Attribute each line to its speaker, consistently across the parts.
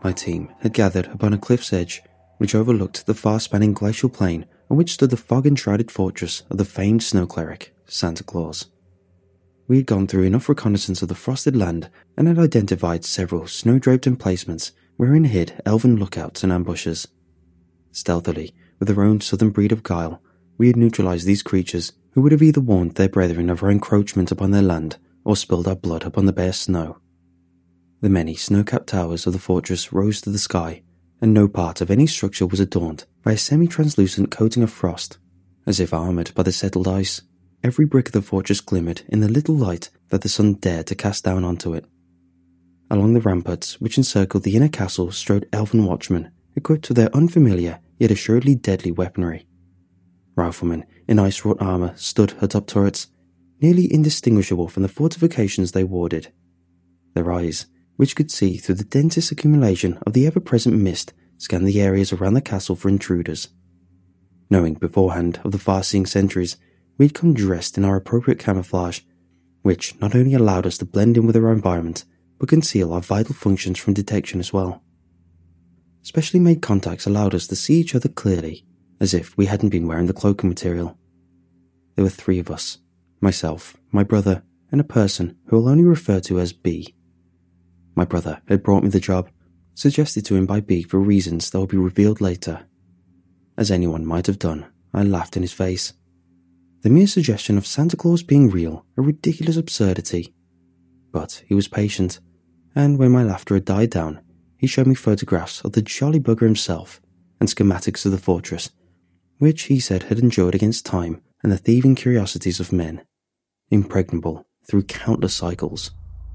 Speaker 1: My team had gathered upon a cliff's edge, which overlooked the far-spanning glacial plain on which stood the fog-enshrouded fortress of the famed snow cleric, Santa Claus. We had gone through enough reconnaissance of the frosted land and had identified several snow-draped emplacements wherein hid elven lookouts and ambushes. Stealthily, with their own southern breed of guile, we had neutralized these creatures who would have either warned their brethren of our encroachment upon their land or spilled our blood upon the bare snow. The many snow-capped towers of the fortress rose to the sky, and no part of any structure was adorned by a semi-translucent coating of frost. As if armoured by the settled ice, every brick of the fortress glimmered in the little light that the sun dared to cast down onto it. Along the ramparts which encircled the inner castle strode elven watchmen, equipped with their unfamiliar yet assuredly deadly weaponry. Riflemen in ice-wrought armour stood atop turrets, nearly indistinguishable from the fortifications they warded. Their eyes, which could see through the densest accumulation of the ever-present mist, scanned the areas around the castle for intruders. Knowing beforehand of the far-seeing sentries, we had come dressed in our appropriate camouflage, which not only allowed us to blend in with our environment, but conceal our vital functions from detection as well. Specially made contacts allowed us to see each other clearly, as if we hadn't been wearing the cloaking material. There were 3 of us, myself, my brother, and a person who I'll only refer to as B. My brother had brought me the job, suggested to him by B for reasons that will be revealed later. As anyone might have done, I laughed in his face. The mere suggestion of Santa Claus being real, a ridiculous absurdity. But he was patient, and when my laughter had died down, he showed me photographs of the jolly bugger himself and schematics of the fortress, which he said had endured against time and the thieving curiosities of men, impregnable through countless cycles.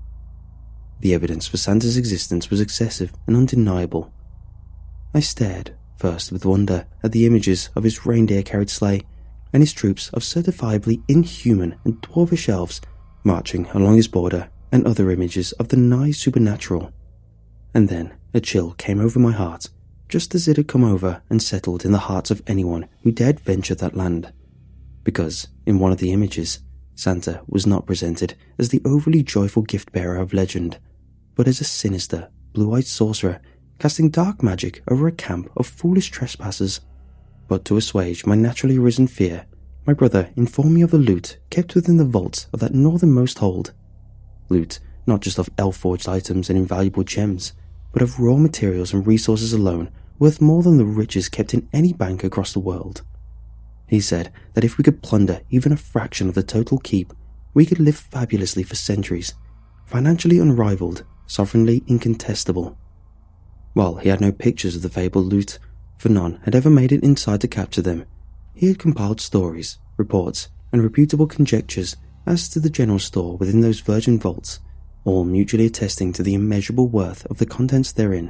Speaker 1: The evidence for Santa's existence was excessive and undeniable. I stared, first with wonder, at the images of his reindeer-carried sleigh and his troops of certifiably inhuman and dwarfish elves marching along his border, and other images of the nigh supernatural. And then a chill came over my heart, just as it had come over and settled in the hearts of anyone who dared venture that land. Because, in one of the images, Santa was not presented as the overly joyful gift-bearer of legend, but as a sinister, blue-eyed sorcerer casting dark magic over a camp of foolish trespassers. But to assuage my naturally arisen fear, my brother informed me of the loot kept within the vaults of that northernmost hold. Loot not just of elf-forged items and invaluable gems, but of raw materials and resources alone worth more than the riches kept in any bank across the world. He said that if we could plunder even a fraction of the total keep, we could live fabulously for centuries, financially unrivaled, sovereignly incontestable. While he had no pictures of the fabled loot, for none had ever made it inside to capture them, he had compiled stories, reports, and reputable conjectures as to the general store within those virgin vaults, all mutually attesting to the immeasurable worth of the contents therein.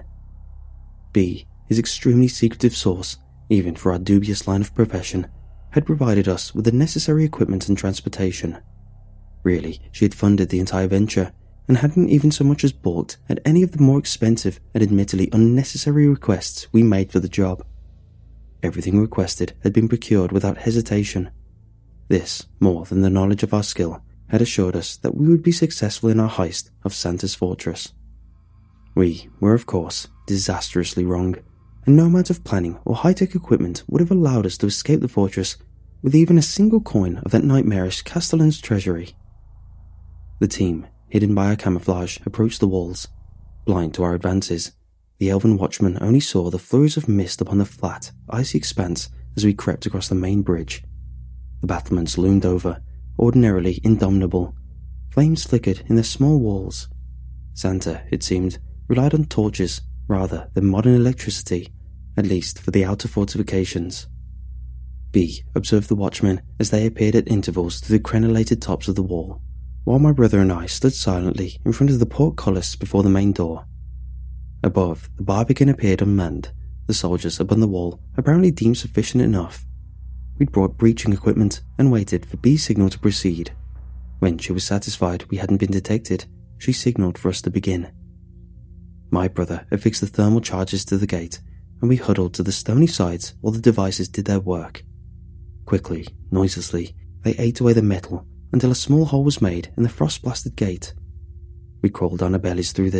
Speaker 1: B, his extremely secretive source, even for our dubious line of profession, had provided us with the necessary equipment and transportation. Really, she had funded the entire venture, and hadn't even so much as balked at any of the more expensive and admittedly unnecessary requests we made for the job. Everything requested had been procured without hesitation. This, more than the knowledge of our skill, had assured us that we would be successful in our heist of Santa's fortress. We were, of course, disastrously wrong, and no amount of planning or high-tech equipment would have allowed us to escape the fortress with even a single coin of that nightmarish Castellan's treasury. The team, hidden by our camouflage, approached the walls. Blind to our advances, the elven watchman only saw the flurries of mist upon the flat, icy expanse as we crept across the main bridge. The battlements loomed over, ordinarily indomitable. Flames flickered in their small walls. Santa, it seemed, relied on torches rather than modern electricity, at least for the outer fortifications. B observed the watchmen as they appeared at intervals through the crenellated tops of the wall, while my brother and I stood silently in front of the portcullis before the main door. Above, the barbican appeared unmanned, the soldiers upon the wall apparently deemed sufficient enough. We'd brought breaching equipment and waited for B's signal to proceed. When she was satisfied we hadn't been detected, she signaled for us to begin. My brother affixed the thermal charges to the gate, and we huddled to the stony sides while the devices did their work. Quickly, noiselessly, they ate away the metal until a small hole was made in the frost-blasted gate. We crawled on our bellies through this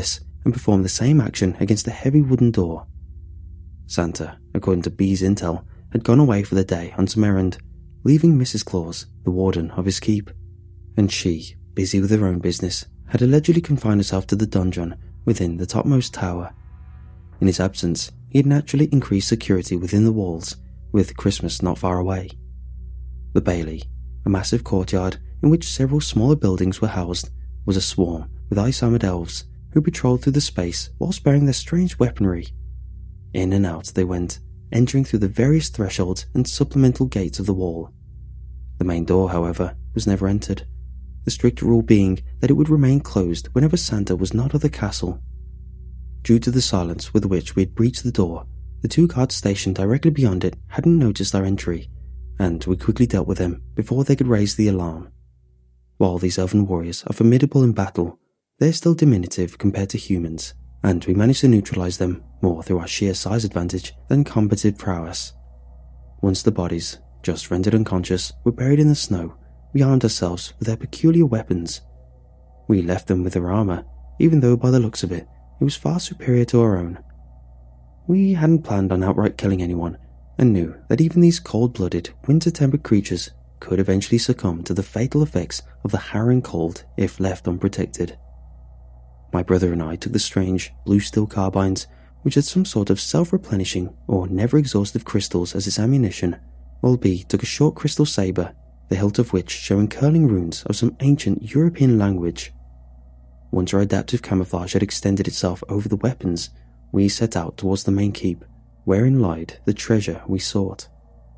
Speaker 1: and performed the same action against a heavy wooden door. Santa, according to B's intel, had gone away for the day on some errand, leaving Mrs. Claus, the warden of his keep, and she, busy with her own business, had allegedly confined herself to the donjon within the topmost tower. In his absence, he had naturally increased security within the walls, with Christmas not far away. The Bailey, a massive courtyard in which several smaller buildings were housed, was a swarm with ice-armored elves who patrolled through the space whilst bearing their strange weaponry. In and out they went, entering through the various thresholds and supplemental gates of the wall. The main door, however, was never entered, the strict rule being that it would remain closed whenever Santa was not at the castle. Due to the silence with which we had breached the door, the two guards stationed directly beyond it hadn't noticed our entry, and we quickly dealt with them before they could raise the alarm. While these elven warriors are formidable in battle, they're still diminutive compared to humans, and we managed to neutralize them more through our sheer size advantage than combative prowess. Once the bodies, just rendered unconscious, were buried in the snow, we armed ourselves with their peculiar weapons. We left them with their armor, even though by the looks of it, it was far superior to our own. We hadn't planned on outright killing anyone, and knew that even these cold-blooded, winter-tempered creatures could eventually succumb to the fatal effects of the harrowing cold if left unprotected. My brother and I took the strange, blue steel carbines, which had some sort of self-replenishing or never-exhaustive crystals as its ammunition, while B took a short crystal saber, the hilt of which showing curling runes of some ancient European language. Once our adaptive camouflage had extended itself over the weapons, we set out towards the main keep, wherein lied the treasure we sought.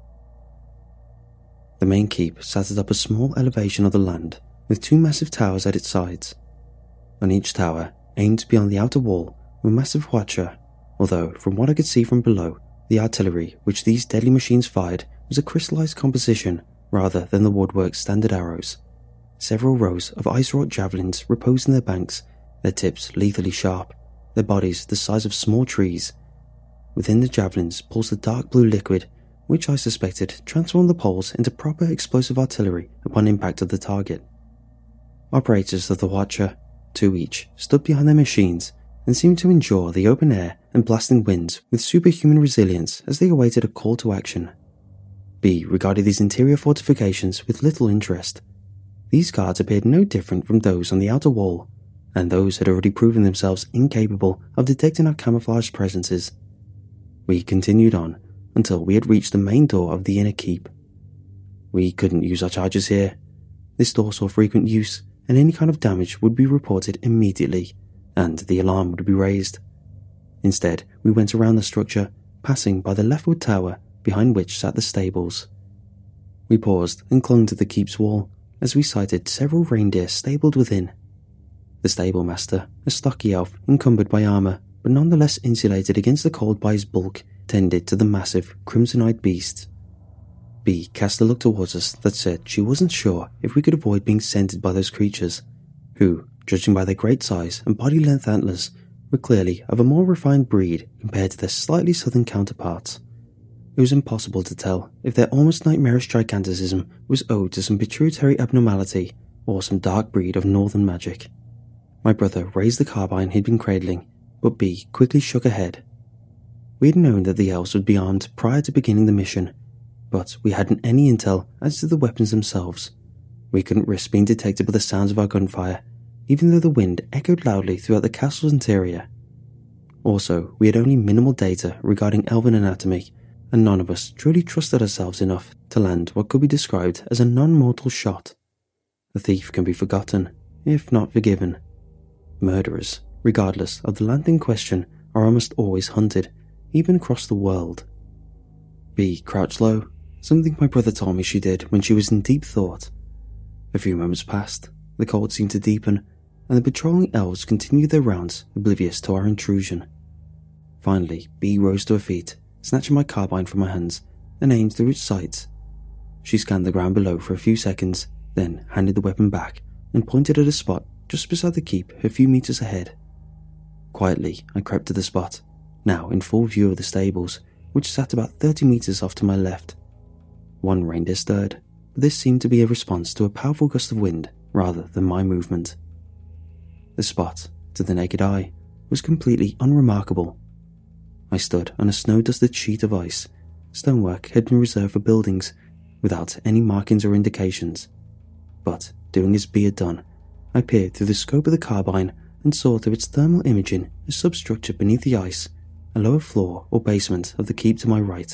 Speaker 1: The main keep sat atop a small elevation of the land, with two massive towers at its sides. On each tower, aimed beyond the outer wall, were massive hwacha, although from what I could see from below, the artillery which these deadly machines fired was a crystallized composition rather than the woodwork's standard arrows. Several rows of ice-wrought javelins reposed in their banks, their tips lethally sharp, their bodies the size of small trees. Within the javelins pulsed a dark blue liquid, which I suspected transformed the poles into proper explosive artillery upon impact of the target. Operators of the hwacha, 2 each, stood behind their machines and seemed to endure the open air and blasting winds with superhuman resilience as they awaited a call to action. B regarded these interior fortifications with little interest. These guards appeared no different from those on the outer wall, and those had already proven themselves incapable of detecting our camouflaged presences. We continued on until we had reached the main door of the inner keep. We couldn't use our charges here. This door saw frequent use, and any kind of damage would be reported immediately, and the alarm would be raised. Instead, we went around the structure, passing by the leftward tower, behind which sat the stables. We paused and clung to the keep's wall, as we sighted several reindeer stabled within. The stable master, a stocky elf encumbered by armor, but nonetheless insulated against the cold by his bulk, tended to the massive, crimson-eyed beasts. B cast a look towards us that said she wasn't sure if we could avoid being scented by those creatures, who, judging by their great size and body-length antlers, were clearly of a more refined breed compared to their slightly southern counterparts. It was impossible to tell if their almost nightmarish giganticism was owed to some pituitary abnormality or some dark breed of northern magic. My brother raised the carbine he'd been cradling, but B quickly shook her head. We had known that the elves would be armed prior to beginning the mission, but we hadn't any intel as to the weapons themselves. We couldn't risk being detected by the sounds of our gunfire, even though the wind echoed loudly throughout the castle's interior. Also, we had only minimal data regarding elven anatomy, and none of us truly trusted ourselves enough to land what could be described as a non-mortal shot. A thief can be forgotten, if not forgiven. Murderers, regardless of the land in question, are almost always hunted, even across the world. B crouched low, something my brother told me she did when she was in deep thought. A few moments passed, the cold seemed to deepen, and the patrolling elves continued their rounds, oblivious to our intrusion. Finally, B rose to her feet, snatching my carbine from her hands, and aimed through its sights. She scanned the ground below for a few seconds, then handed the weapon back and pointed at a spot just beside the keep a few meters ahead. Quietly, I crept to the spot, now in full view of the stables, which sat about 30 meters off to my left. One reindeer stirred, but this seemed to be a response to a powerful gust of wind rather than my movement. The spot, to the naked eye, was completely unremarkable. I stood on a snow-dusted sheet of ice. Stonework had been reserved for buildings, without any markings or indications. But, doing as B had done, I peered through the scope of the carbine and saw through its thermal imaging a substructure beneath the ice, a lower floor or basement of the keep to my right.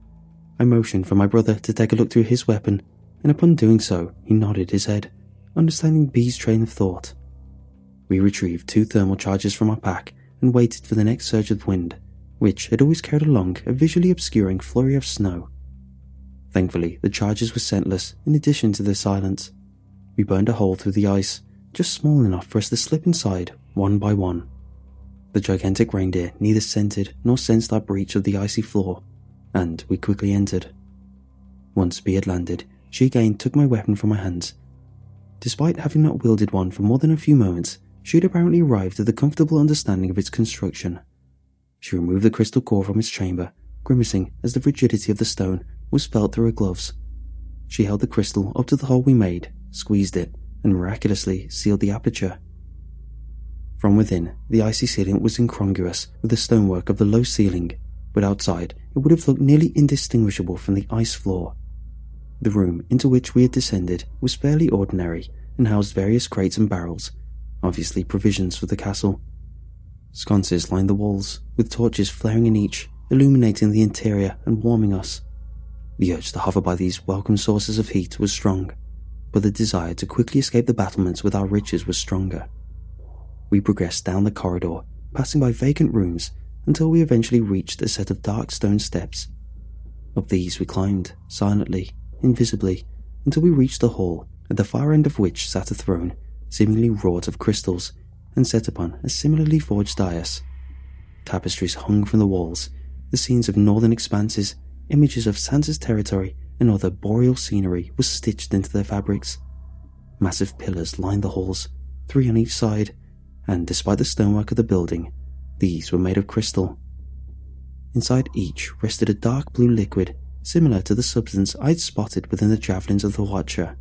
Speaker 1: I motioned for my brother to take a look through his weapon, and upon doing so, he nodded his head, understanding B's train of thought. We retrieved 2 thermal charges from our pack and waited for the next surge of wind, which had always carried along a visually obscuring flurry of snow. Thankfully, the charges were scentless in addition to their silence. We burned a hole through the ice, just small enough for us to slip inside one by one. The gigantic reindeer neither scented nor sensed our breach of the icy floor, and we quickly entered. Once B had landed, she again took my weapon from my hands. Despite having not wielded one for more than a few moments, she had apparently arrived at a comfortable understanding of its construction. She removed the crystal core from its chamber, grimacing as the rigidity of the stone was felt through her gloves. She held the crystal up to the hole we made, squeezed it, and miraculously sealed the aperture. From within, the icy ceiling was incongruous with the stonework of the low ceiling, but outside it would have looked nearly indistinguishable from the ice floor. The room into which we had descended was fairly ordinary and housed various crates and barrels, obviously provisions for the castle. Sconces lined the walls, with torches flaring in each, illuminating the interior and warming us. The urge to hover by these welcome sources of heat was strong, but the desire to quickly escape the battlements with our riches was stronger. We progressed down the corridor, passing by vacant rooms, until we eventually reached a set of dark stone steps. Up these we climbed, silently, invisibly, until we reached the hall, at the far end of which sat a throne, seemingly wrought of crystals, and set upon a similarly forged dais. Tapestries hung from the walls, the scenes of northern expanses, images of Sansa's territory, and other boreal scenery was stitched into their fabrics. Massive pillars lined the halls, 3 on each side, and despite the stonework of the building, these were made of crystal. Inside each rested a dark blue liquid, similar to the substance I'd spotted within the javelins of the Watcher.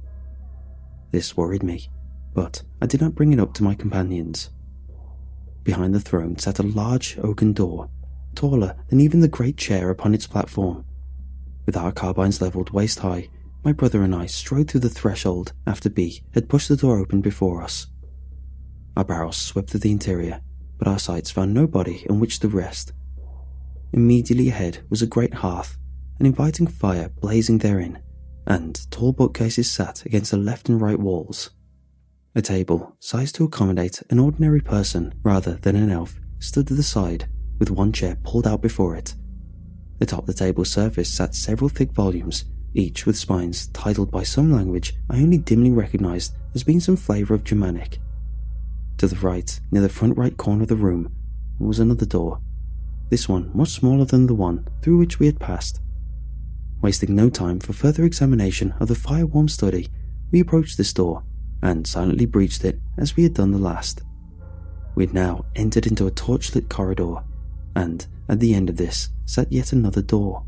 Speaker 1: This worried me, but I did not bring it up to my companions. Behind the throne sat a large oaken door, taller than even the great chair upon its platform. With our carbines levelled waist high, my brother and I strode through the threshold after B had pushed the door open before us. Our barrels swept through the interior, but our sights found no body on which to rest. Immediately ahead was a great hearth, an inviting fire blazing therein, and tall bookcases sat against the left and right walls. A table, sized to accommodate an ordinary person rather than an elf, stood to the side, with one chair pulled out before it. Atop the table's surface sat several thick volumes, each with spines titled by some language I only dimly recognized as being some flavor of Germanic. To the right, near the front right corner of the room, was another door, this one much smaller than the one through which we had passed. Wasting no time for further examination of the fire-warm study, we approached this door and silently breached it as we had done the last. We had now entered into a torchlit corridor, and at the end of this sat yet another door.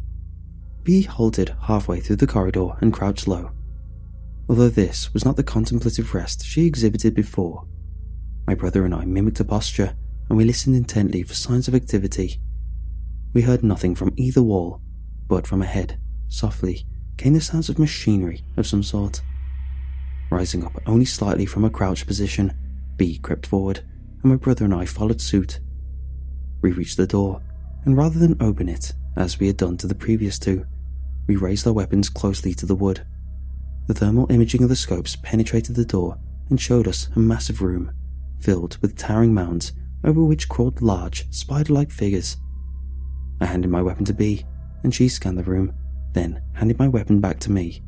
Speaker 1: B halted halfway through the corridor and crouched low. Although this was not the contemplative rest she exhibited before, my brother and I mimicked a posture, and we listened intently for signs of activity. We heard nothing from either wall, but from ahead, softly, came the sounds of machinery of some sort. Rising up only slightly from a crouched position, B crept forward, and my brother and I followed suit. We reached the door, and rather than open it, as we had done to the previous 2, we raised our weapons closely to the wood. The thermal imaging of the scopes penetrated the door and showed us a massive room, filled with towering mounds over which crawled large, spider-like figures. I handed my weapon to B, and she scanned the room, then handed my weapon back to me.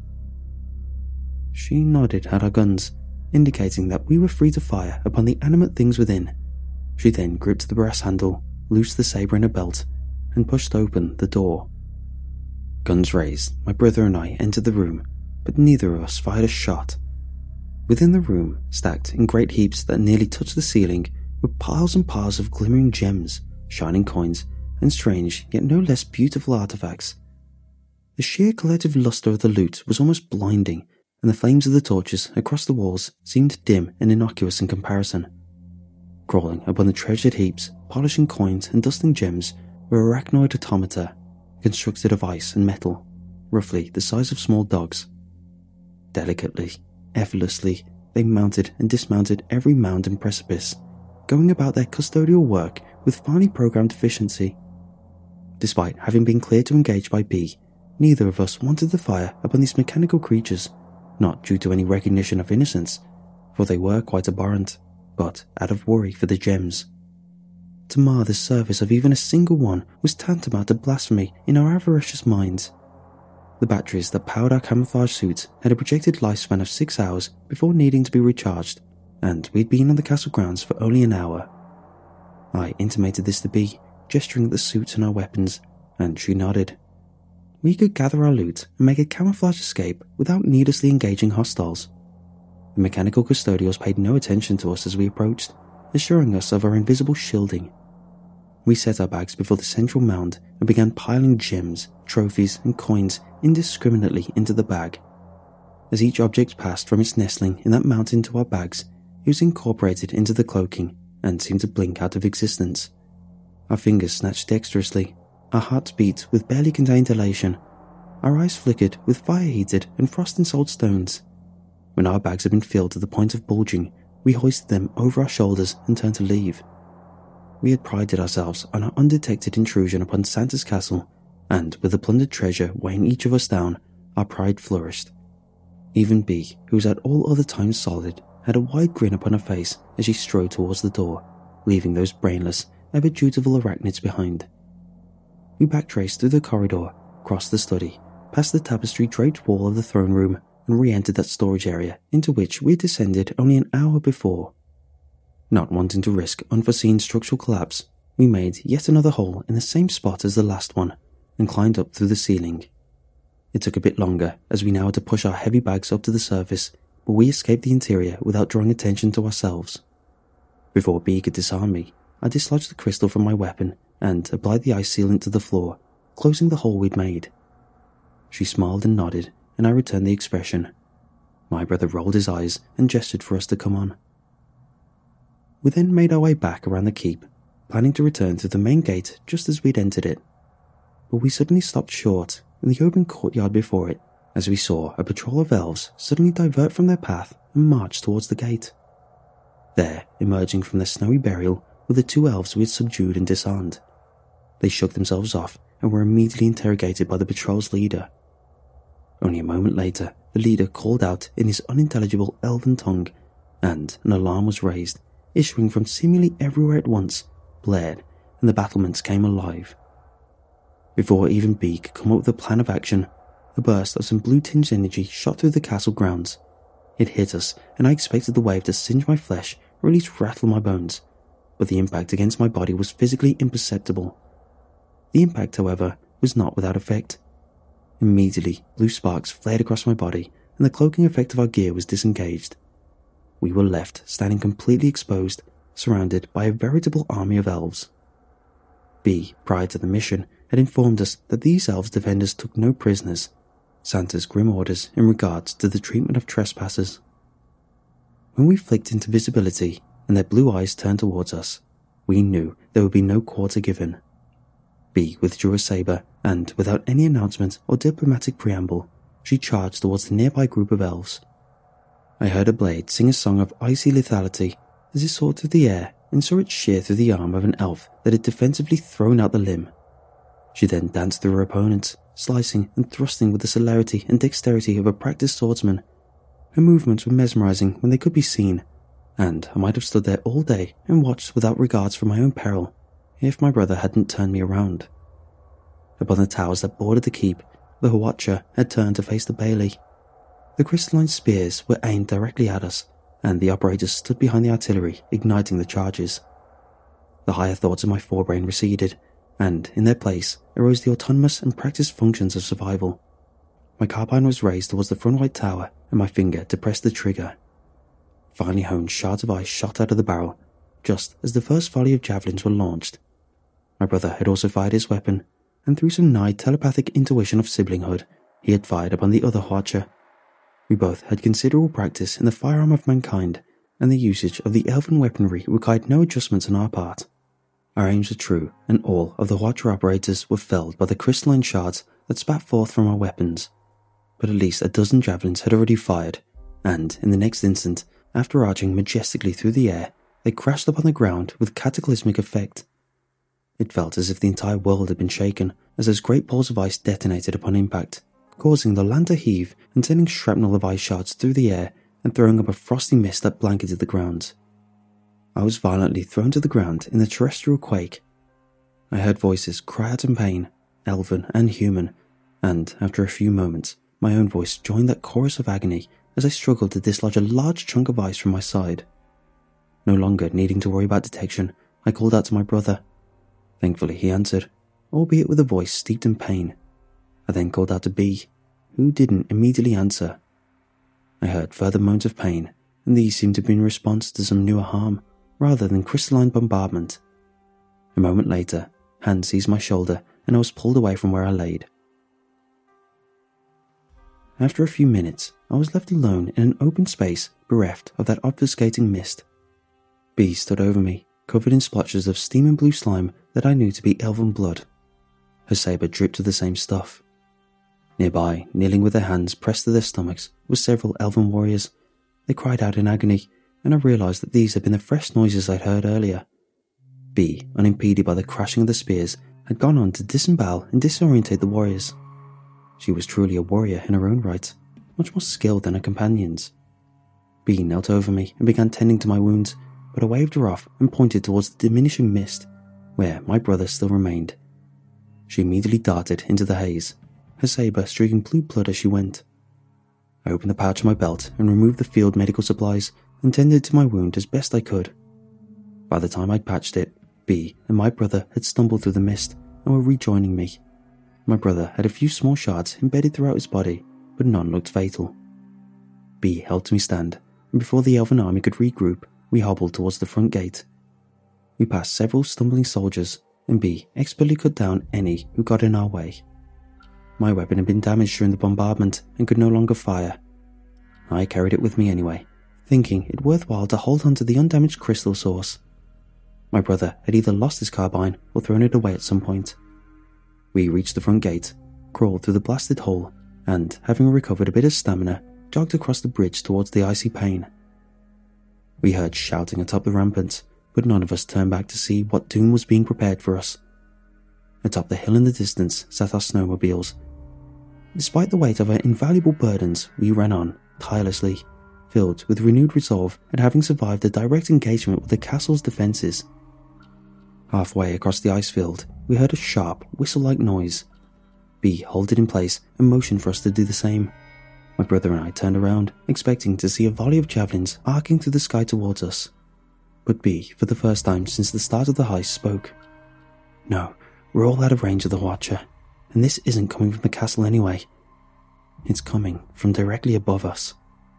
Speaker 1: She nodded at our guns, indicating that we were free to fire upon the animate things within. She then gripped the brass handle, loosed the saber in her belt, and pushed open the door. Guns raised, my brother and I entered the room, but neither of us fired a shot. Within the room, stacked in great heaps that nearly touched the ceiling, were piles and piles of glimmering gems, shining coins, and strange yet no less beautiful artifacts. The sheer collective luster of the loot was almost blinding, and the flames of the torches across the walls seemed dim and innocuous in comparison. Crawling upon the treasured heaps, polishing coins and dusting gems were arachnoid automata, constructed of ice and metal, roughly the size of small dogs. Delicately, effortlessly, they mounted and dismounted every mound and precipice, going about their custodial work with finely programmed efficiency. Despite having been cleared to engage by B, neither of us wanted to fire upon these mechanical creatures, not due to any recognition of innocence, for they were quite abhorrent, but out of worry for the gems. To mar the service of even a single one was tantamount to blasphemy in our avaricious minds. The batteries that powered our camouflage suits had a projected lifespan of 6 hours before needing to be recharged, and we'd been on the castle grounds for only an hour. I intimated this to B, gesturing at the suits and our weapons, and she nodded. We could gather our loot and make a camouflage escape without needlessly engaging hostiles. The mechanical custodials paid no attention to us as we approached, assuring us of our invisible shielding. We set our bags before the central mound and began piling gems, trophies, and coins indiscriminately into the bag. As each object passed from its nestling in that mountain to our bags, it was incorporated into the cloaking and seemed to blink out of existence. Our fingers snatched dexterously, our hearts beat with barely contained elation, our eyes flickered with fire-heated and frost-ensouled stones. When our bags had been filled to the point of bulging, we hoisted them over our shoulders and turned to leave. We had prided ourselves on our undetected intrusion upon Santa's castle, and with the plundered treasure weighing each of us down, our pride flourished. Even B, who was at all other times solid, had a wide grin upon her face as she strode towards the door, leaving those brainless, ever dutiful arachnids behind. We backtraced through the corridor, crossed the study, past the tapestry-draped wall of the throne room, and re-entered that storage area into which we had descended only an hour before. Not wanting to risk unforeseen structural collapse, we made yet another hole in the same spot as the last one, and climbed up through the ceiling. It took a bit longer, as we now had to push our heavy bags up to the surface, but we escaped the interior without drawing attention to ourselves. Before B could disarm me, I dislodged the crystal from my weapon and applied the ice sealant to the floor, closing the hole we'd made. She smiled and nodded, and I returned the expression. My brother rolled his eyes and gestured for us to come on. We then made our way back around the keep, planning to return through the main gate just as we'd entered it. But we suddenly stopped short in the open courtyard before it, as we saw a patrol of elves suddenly divert from their path and march towards the gate. There, emerging from their snowy burial, were the 2 elves we had subdued and disarmed. They shook themselves off and were immediately interrogated by the patrol's leader. Only a moment later, the leader called out in his unintelligible elven tongue, and an alarm was raised, issuing from seemingly everywhere at once, blared, and the battlements came alive. Before even B could come up with a plan of action, a burst of some blue-tinged energy shot through the castle grounds. It hit us, and I expected the wave to singe my flesh or at least rattle my bones, but the impact against my body was physically imperceptible. The impact, however, was not without effect. Immediately, blue sparks flared across my body, and the cloaking effect of our gear was disengaged. We were left standing completely exposed, surrounded by a veritable army of elves. B, prior to the mission, had informed us that these elves defenders took no prisoners, Santa's grim orders in regards to the treatment of trespassers. When we flicked into visibility and their blue eyes turned towards us, we knew there would be no quarter given. B withdrew a saber, and without any announcement or diplomatic preamble, she charged towards the nearby group of elves. I heard a blade sing a song of icy lethality as it soared through the air and saw it shear through the arm of an elf that had defensively thrown out the limb. She then danced through her opponents, slicing and thrusting with the celerity and dexterity of a practiced swordsman. Her movements were mesmerizing when they could be seen, and I might have stood there all day and watched without regards for my own peril, if my brother hadn't turned me around. Upon the towers that bordered the keep, the Hwacha had turned to face the bailey. The crystalline spears were aimed directly at us, and the operators stood behind the artillery, igniting the charges. The higher thoughts of my forebrain receded, and in their place arose the autonomous and practiced functions of survival. My carbine was raised towards the front white tower, and my finger depressed the trigger. Finely honed shards of ice shot out of the barrel, just as the first volley of javelins were launched. My brother had also fired his weapon, and through some nigh telepathic intuition of siblinghood, he had fired upon the other Hwacha. We both had considerable practice in the firearm of mankind, and the usage of the elven weaponry required no adjustments on our part. Our aims were true, and all of the Watcher operators were felled by the crystalline shards that spat forth from our weapons. But at least a dozen javelins had already fired, and in the next instant, after arching majestically through the air, they crashed upon the ground with cataclysmic effect. It felt as if the entire world had been shaken as those great balls of ice detonated upon impact, causing the land to heave and sending shrapnel of ice shards through the air and throwing up a frosty mist that blanketed the ground. I was violently thrown to the ground in a terrestrial quake. I heard voices cry out in pain, elven and human, and after a few moments, my own voice joined that chorus of agony as I struggled to dislodge a large chunk of ice from my side. No longer needing to worry about detection, I called out to my brother. Thankfully he answered, albeit with a voice steeped in pain. I then called out to B, who didn't immediately answer. I heard further moans of pain, and these seemed to be in response to some newer harm, rather than crystalline bombardment. A moment later, hand seized my shoulder and I was pulled away from where I laid. After a few minutes, I was left alone in an open space bereft of that obfuscating mist. B stood over me, covered in splotches of steaming blue slime that I knew to be elven blood. Her sabre dripped with the same stuff. Nearby, kneeling with their hands pressed to their stomachs, were several elven warriors. They cried out in agony, and I realised that these had been the fresh noises I'd heard earlier. B, unimpeded by the crashing of the spears, had gone on to disembowel and disorientate the warriors. She was truly a warrior in her own right, much more skilled than her companions. B knelt over me and began tending to my wounds, but I waved her off and pointed towards the diminishing mist, where my brother still remained. She immediately darted into the haze, her sabre streaking blue blood as she went. I opened the pouch of my belt and removed the field medical supplies and tended to my wound as best I could. By the time I'd patched it, B and my brother had stumbled through the mist and were rejoining me. My brother had a few small shards embedded throughout his body, but none looked fatal. B helped me stand, and before the elven army could regroup, we hobbled towards the front gate. We passed several stumbling soldiers, and B expertly cut down any who got in our way. My weapon had been damaged during the bombardment and could no longer fire. I carried it with me anyway, thinking it worthwhile to hold on to the undamaged crystal source. My brother had either lost his carbine or thrown it away at some point. We reached the front gate, crawled through the blasted hole, and, having recovered a bit of stamina, jogged across the bridge towards the icy pane. We heard shouting atop the rampart, but none of us turned back to see what doom was being prepared for us. Atop the hill in the distance sat our snowmobiles. Despite the weight of our invaluable burdens, we ran on, tirelessly, filled with renewed resolve at having survived a direct engagement with the castle's defences. Halfway across the ice field, we heard a sharp, whistle-like noise. B halted in place and motioned for us to do the same. My brother and I turned around, expecting to see a volley of javelins arcing through the sky towards us. But B, for the first time since the start of the heist, spoke. "No, we're all out of range of the Watcher, and this isn't coming from the castle anyway. It's coming from directly above us."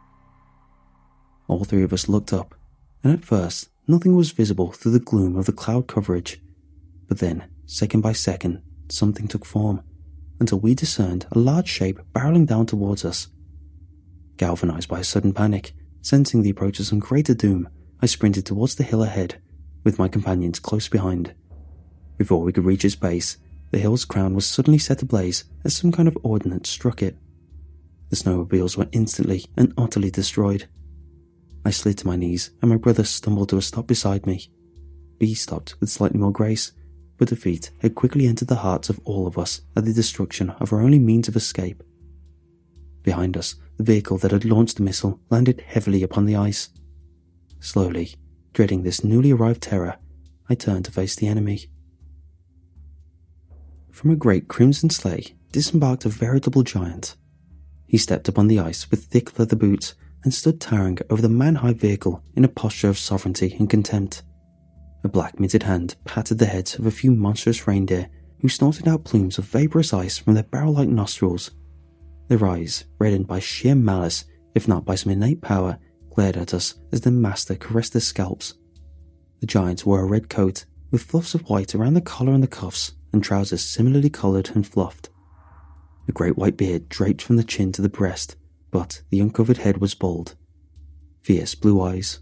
Speaker 1: All three of us looked up, and at first, nothing was visible through the gloom of the cloud coverage. But then, second by second, something took form, until we discerned a large shape barreling down towards us. Galvanized by a sudden panic, sensing the approach of some greater doom, I sprinted towards the hill ahead, with my companions close behind. Before we could reach its base, the hill's crown was suddenly set ablaze as some kind of ordnance struck it. The snowmobiles were instantly and utterly destroyed. I slid to my knees, and my brother stumbled to a stop beside me. B stopped with slightly more grace, but defeat had quickly entered the hearts of all of us at the destruction of our only means of escape. Behind us, the vehicle that had launched the missile landed heavily upon the ice. Slowly, dreading this newly arrived terror, I turned to face the enemy. From a great crimson sleigh disembarked a veritable giant. He stepped upon the ice with thick leather boots and stood towering over the man-high vehicle in a posture of sovereignty and contempt. A black mitted hand patted the heads of a few monstrous reindeer who snorted out plumes of vaporous ice from their barrel-like nostrils. Their eyes, reddened by sheer malice, if not by some innate power, glared at us as their master caressed their scalps. The giant wore a red coat, with fluffs of white around the collar and the cuffs, and trousers similarly coloured and fluffed. A great white beard draped from the chin to the breast, but the uncovered head was bald. Fierce blue eyes,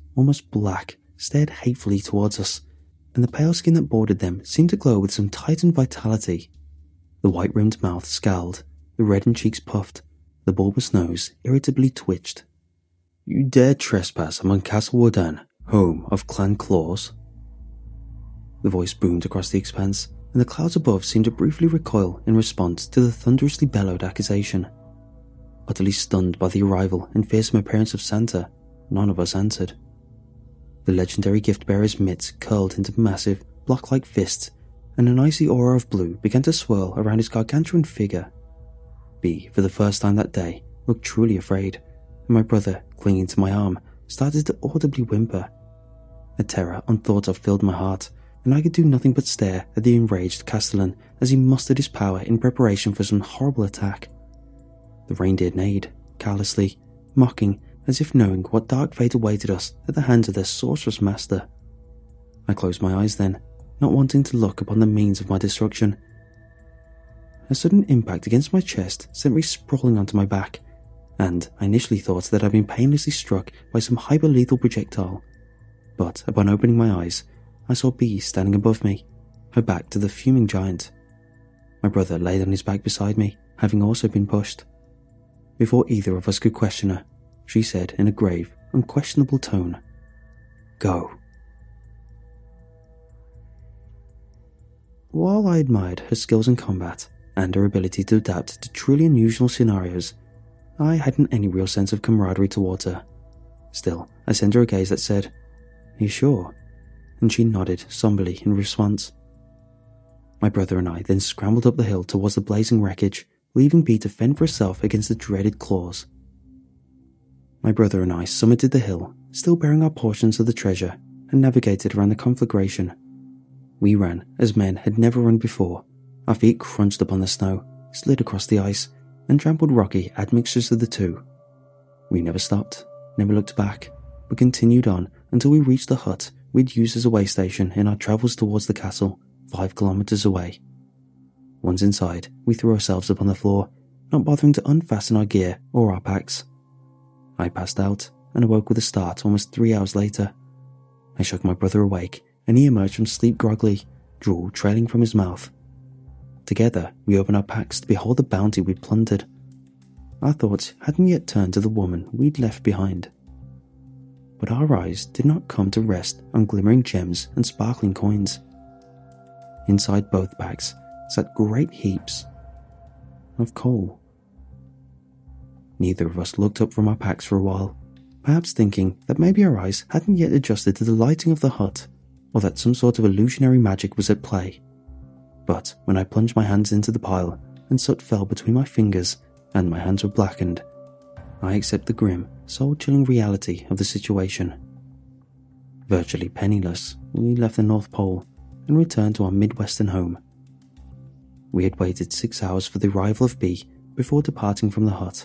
Speaker 1: almost black, stared hatefully towards us, and the pale skin that bordered them seemed to glow with some titan vitality. The white-rimmed mouth scowled, the reddened cheeks puffed, the bulbous nose irritably twitched. "You dare trespass among Castle Warden, home of Clan Claws?" The voice boomed across the expanse, and the clouds above seemed to briefly recoil in response to the thunderously bellowed accusation. Utterly stunned by the arrival and fearsome appearance of Santa, none of us answered. The legendary gift-bearer's mitts curled into massive, block-like fists, and an icy aura of blue began to swirl around his gargantuan figure. B, for the first time that day, looked truly afraid, and my brother, clinging to my arm, started to audibly whimper. A terror unthought of filled my heart, and I could do nothing but stare at the enraged castellan as he mustered his power in preparation for some horrible attack. The reindeer neighed, carelessly, mocking as if knowing what dark fate awaited us at the hands of their sorceress master. I closed my eyes then, not wanting to look upon the means of my destruction. A sudden impact against my chest sent me sprawling onto my back, and I initially thought that I'd been painlessly struck by some hyper-lethal projectile. But upon opening my eyes, I saw B standing above me, her back to the fuming giant. My brother laid on his back beside me, having also been pushed. Before either of us could question her, she said in a grave, unquestionable tone, "Go." While I admired her skills in combat and her ability to adapt to truly unusual scenarios, I hadn't any real sense of camaraderie towards her. Still, I sent her a gaze that said, "Are you sure?" and she nodded somberly in response. My brother and I then scrambled up the hill towards the blazing wreckage, leaving B to fend for herself against the dreaded claws. My brother and I summited the hill, still bearing our portions of the treasure, and navigated around the conflagration. We ran as men had never run before. Our feet crunched upon the snow, slid across the ice, and trampled rocky admixtures of the two. We never stopped, never looked back, but continued on until we reached the hut we'd used as a way station in our travels towards the castle, 5 kilometers away. Once inside, we threw ourselves upon the floor, not bothering to unfasten our gear or our packs. I passed out and awoke with a start almost 3 hours later. I shook my brother awake, and he emerged from sleep groggily, drool trailing from his mouth. Together, we opened our packs to behold the bounty we'd plundered. Our thoughts hadn't yet turned to the woman we'd left behind. But our eyes did not come to rest on glimmering gems and sparkling coins. Inside both packs sat great heaps of coal. Neither of us looked up from our packs for a while, perhaps thinking that maybe our eyes hadn't yet adjusted to the lighting of the hut, or that some sort of illusionary magic was at play. But when I plunged my hands into the pile and soot fell between my fingers and my hands were blackened, I accept the grim, soul-chilling reality of the situation. Virtually penniless, we left the North Pole and returned to our Midwestern home. We had waited 6 hours for the arrival of B before departing from the hut.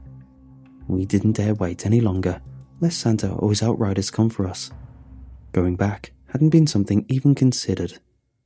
Speaker 1: We didn't dare wait any longer, lest Santa or his outriders come for us. Going back hadn't been something even considered.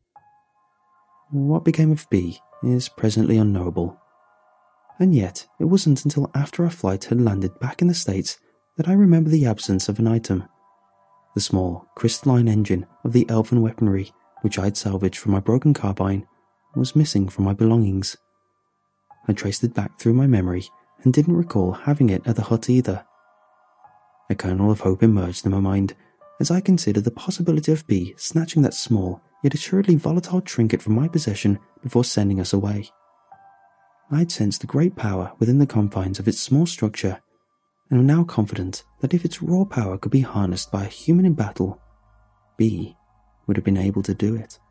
Speaker 1: What became of B is presently unknowable. And yet, it wasn't until after our flight had landed back in the States that I remember the absence of an item. The small, crystalline engine of the elven weaponry, which I had salvaged from my broken carbine, was missing from my belongings. I traced it back through my memory and didn't recall having it at the hut either. A kernel of hope emerged in my mind as I considered the possibility of B snatching that small yet assuredly volatile trinket from my possession before sending us away. I'd sensed the great power within the confines of its small structure, and am now confident that if its raw power could be harnessed by a human in battle, B would have been able to do it.